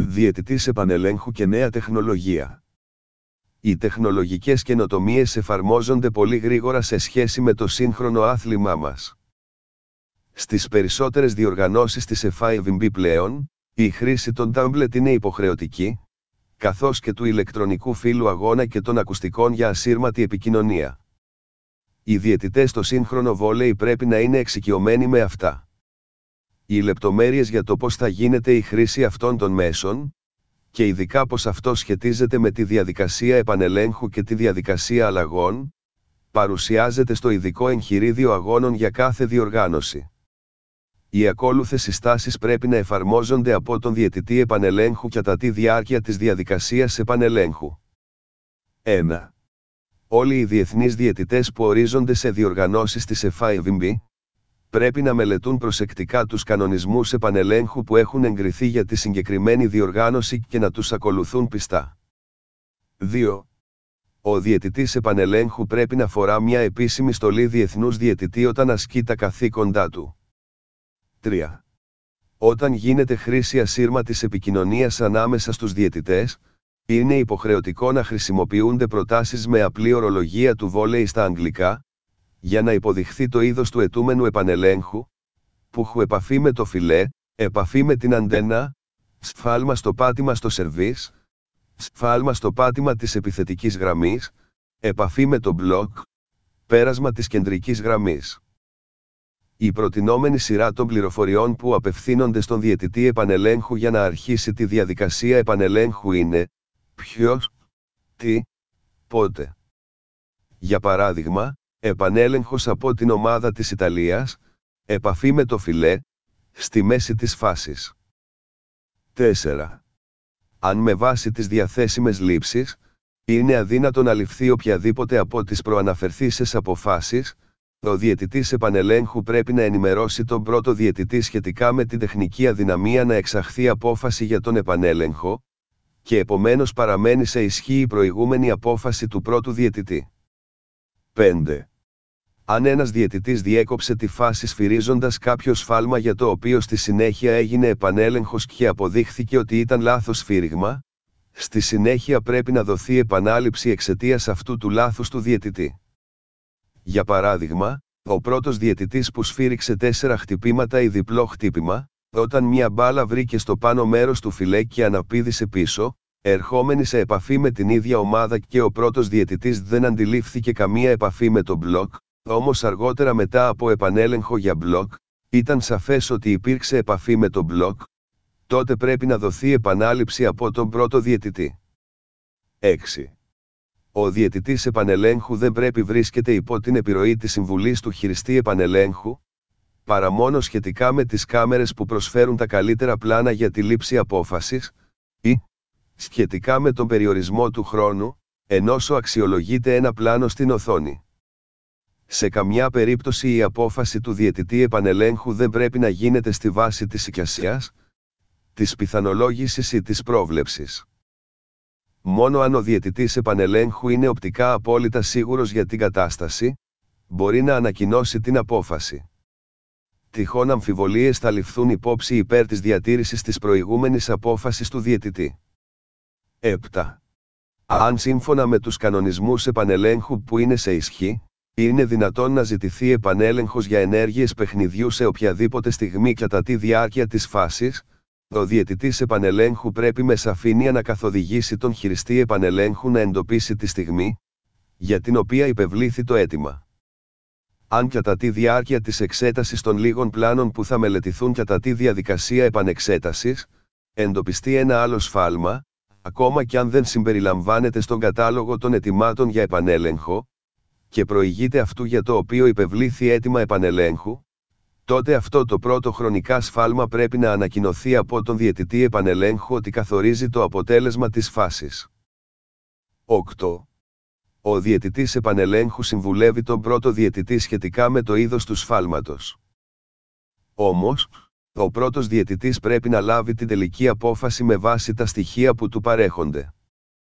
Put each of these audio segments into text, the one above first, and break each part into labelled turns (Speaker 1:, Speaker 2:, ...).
Speaker 1: Διαιτητής επανελέγχου και νέα τεχνολογία. Οι τεχνολογικές καινοτομίες εφαρμόζονται πολύ γρήγορα σε σχέση με το σύγχρονο άθλημά μας. Στις περισσότερες διοργανώσεις της FIVB πλέον, η χρήση των τάμπλετ είναι υποχρεωτική, καθώς και του ηλεκτρονικού φύλου αγώνα και των ακουστικών για ασύρματη επικοινωνία. Οι διαιτητές στο σύγχρονο βόλεϊ πρέπει να είναι εξοικειωμένοι με αυτά. Οι λεπτομέρειες για το πώς θα γίνεται η χρήση αυτών των μέσων, και ειδικά πώς αυτό σχετίζεται με τη διαδικασία επανελέγχου και τη διαδικασία αλλαγών, παρουσιάζεται στο ειδικό εγχειρίδιο αγώνων για κάθε διοργάνωση. Οι ακόλουθες συστάσεις πρέπει να εφαρμόζονται από τον διαιτητή επανελέγχου κατά τη διάρκεια της διαδικασίας επανελέγχου. 1. Όλοι οι διεθνείς διαιτητές που ορίζονται σε διοργανώσεις της FIVB, πρέπει να μελετούν προσεκτικά τους κανονισμούς επανελέγχου που έχουν εγκριθεί για τη συγκεκριμένη διοργάνωση και να τους ακολουθούν πιστά. 2. Ο διαιτητής επανελέγχου πρέπει να φορά μια επίσημη στολή διεθνούς διαιτητή όταν ασκεί τα καθήκοντά του. 3. Όταν γίνεται χρήση ασύρματης επικοινωνίας ανάμεσα στους διαιτητές, είναι υποχρεωτικό να χρησιμοποιούνται προτάσεις με απλή ορολογία του βόλεϊ στα αγγλικά, για να υποδειχθεί το είδος του αιτούμενου επανελέγχου, που έχει επαφή με το φιλέ, επαφή με την αντένα, σφάλμα στο πάτημα στο σερβίς, σφάλμα στο πάτημα της επιθετικής γραμμής, επαφή με το μπλοκ, πέρασμα της κεντρικής γραμμής. Η προτινόμενη σειρά των πληροφοριών που απευθύνονται στον διαιτητή επανελέγχου για να αρχίσει τη διαδικασία επανελέγχου είναι ποιος, τι, πότε. Για παράδειγμα, επανέλεγχος από την ομάδα της Ιταλίας, επαφή με το φιλέ, στη μέση της φάσης. 4. Αν με βάση τις διαθέσιμες λήψεις, είναι αδύνατο να ληφθεί οποιαδήποτε από τις προαναφερθήσεις αποφάσεις, ο διαιτητής επανελέγχου πρέπει να ενημερώσει τον πρώτο διαιτητή σχετικά με την τεχνική αδυναμία να εξαχθεί απόφαση για τον επανέλεγχο, και επομένως παραμένει σε ισχύ η προηγούμενη απόφαση του πρώτου διαιτητή. 5. Αν ένας διαιτητής διέκοψε τη φάση σφυρίζοντας κάποιο σφάλμα για το οποίο στη συνέχεια έγινε επανέλεγχος και αποδείχθηκε ότι ήταν λάθος σφύριγμα, στη συνέχεια πρέπει να δοθεί επανάληψη εξαιτίας αυτού του λάθους του διαιτητή. Για παράδειγμα, ο πρώτος διαιτητής που σφύριξε 4 χτυπήματα ή διπλό χτύπημα, όταν μια μπάλα βρήκε στο πάνω μέρος του φιλέ και αναπήδησε πίσω, ερχόμενη σε επαφή με την ίδια ομάδα και ο πρώτος διαιτητής δεν αντιλήφθηκε καμία επαφή με το μπλοκ, όμως αργότερα μετά από επανέλεγχο για μπλοκ, ήταν σαφές ότι υπήρξε επαφή με το μπλοκ, τότε πρέπει να δοθεί επανάληψη από τον πρώτο διαιτητή. 6. Ο διαιτητής επανελέγχου δεν πρέπει βρίσκεται υπό την επιρροή της συμβουλής του χειριστή επανελέγχου, παρά μόνο σχετικά με τις κάμερες που προσφέρουν τα καλύτερα πλάνα για τη λήψη απόφασης, ή σχετικά με τον περιορισμό του χρόνου, ενώσο αξιολογείται ένα πλάνο στην οθόνη. Σε καμιά περίπτωση η απόφαση του διαιτητή επανελέγχου δεν πρέπει να γίνεται στη βάση της εικασίας, της πιθανολόγησης ή της πρόβλεψης. Μόνο αν ο διαιτητής επανελέγχου είναι οπτικά απόλυτα σίγουρος για την κατάσταση, μπορεί να ανακοινώσει την απόφαση. Τυχόν αμφιβολίες θα ληφθούν υπόψη υπέρ της διατήρησης της προηγούμενης απόφασης του διαιτητή. 7. Αν σύμφωνα με τους κανονισμούς επανελέγχου που είναι σε ισχύ, είναι δυνατόν να ζητηθεί επανέλεγχος για ενέργειες παιχνιδιού σε οποιαδήποτε στιγμή κατά τη διάρκεια της φάσης, ο διαιτητής επανελέγχου πρέπει με σαφήνεια να καθοδηγήσει τον χειριστή επανελέγχου να εντοπίσει τη στιγμή, για την οποία υπευλήθη το αίτημα. Αν κατά τη διάρκεια της εξέτασης των λίγων πλάνων που θα μελετηθούν κατά τη διαδικασία επανεξέτασης, εντοπιστεί ένα άλλο σφάλμα, ακόμα κι αν δεν συμπεριλαμβάνεται στον κατάλογο των αιτημάτων για επανέλεγχο, και προηγείται αυτού για το οποίο υπευλήθη αίτημα επανελέγχου, τότε αυτό το πρώτο χρονικά σφάλμα πρέπει να ανακοινωθεί από τον διαιτητή επανελέγχου ότι καθορίζει το αποτέλεσμα της φάσης. 8. Ο διαιτητής επανελέγχου συμβουλεύει τον πρώτο διαιτητή σχετικά με το είδος του σφάλματος. Όμως, ο πρώτος διαιτητής πρέπει να λάβει την τελική απόφαση με βάση τα στοιχεία που του παρέχονται.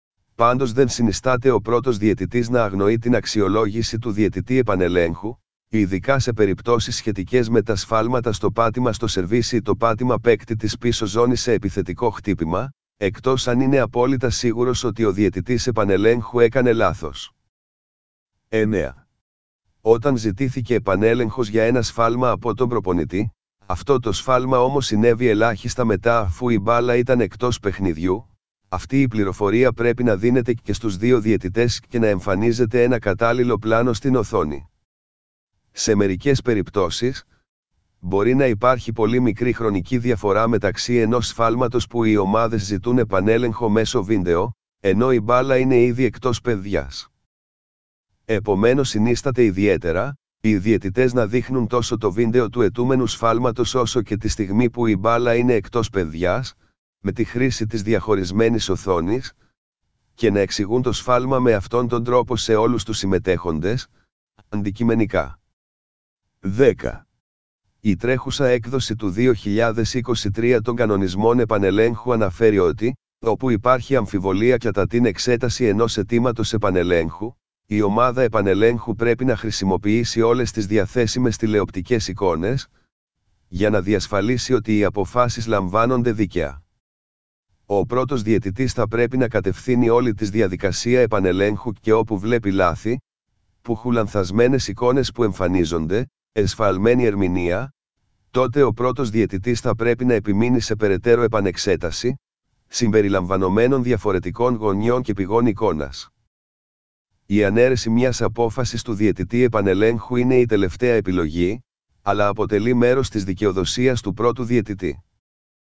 Speaker 1: Πάντως δεν συνιστάται ο πρώτος διαιτητής να αγνοεί την αξιολόγηση του διαιτητή επανελέγχου, ειδικά σε περιπτώσεις σχετικές με τα σφάλματα στο πάτημα στο σερβίς ή το πάτημα παίκτη της πίσω ζώνης σε επιθετικό χτύπημα, εκτός αν είναι απόλυτα σίγουρος ότι ο διαιτητής επανελέγχου έκανε λάθος. 9. Όταν ζητήθηκε επανέλεγχος για ένα σφάλμα από τον προπονητή, αυτό το σφάλμα όμως συνέβη ελάχιστα μετά αφού η μπάλα ήταν εκτός παιχνιδιού, αυτή η πληροφορία πρέπει να δίνεται και στους δύο διαιτητές και να εμφανίζεται ένα κατάλληλο πλάνο στην οθόνη. Σε μερικές περιπτώσεις, μπορεί να υπάρχει πολύ μικρή χρονική διαφορά μεταξύ ενός σφάλματος που οι ομάδες ζητούν επανέλεγχο μέσω βίντεο, ενώ η μπάλα είναι ήδη εκτός παιδιάς. Επομένως συνίσταται ιδιαίτερα, οι διαιτητές να δείχνουν τόσο το βίντεο του αιτούμενου σφάλματος όσο και τη στιγμή που η μπάλα είναι εκτός παιδιάς, με τη χρήση της διαχωρισμένης οθόνης, και να εξηγούν το σφάλμα με αυτόν τον τρόπο σε όλους τους συμμετέχοντες, αντικειμενικά. 10. Η τρέχουσα έκδοση του 2023 των κανονισμών επανελέγχου αναφέρει ότι, όπου υπάρχει αμφιβολία κατά την εξέταση ενός αιτήματος επανελέγχου, η ομάδα επανελέγχου πρέπει να χρησιμοποιήσει όλες τις διαθέσιμες τηλεοπτικές εικόνες, για να διασφαλίσει ότι οι αποφάσεις λαμβάνονται δίκαια. Ο πρώτος διαιτητής θα πρέπει να κατευθύνει όλη τη διαδικασία επανελέγχου και όπου βλέπει λάθη, που έχουν λανθασμένες εικόνες που εμφανίζονται, εσφαλμένη ερμηνεία, τότε ο πρώτος διαιτητής θα πρέπει να επιμείνει σε περαιτέρω επανεξέταση, συμπεριλαμβανομένων διαφορετικών γωνιών και πηγών εικόνας. Η ανέρεση μιας απόφασης του διαιτητή επανελέγχου είναι η τελευταία επιλογή, αλλά αποτελεί μέρος της δικαιοδοσίας του πρώτου διαιτητή.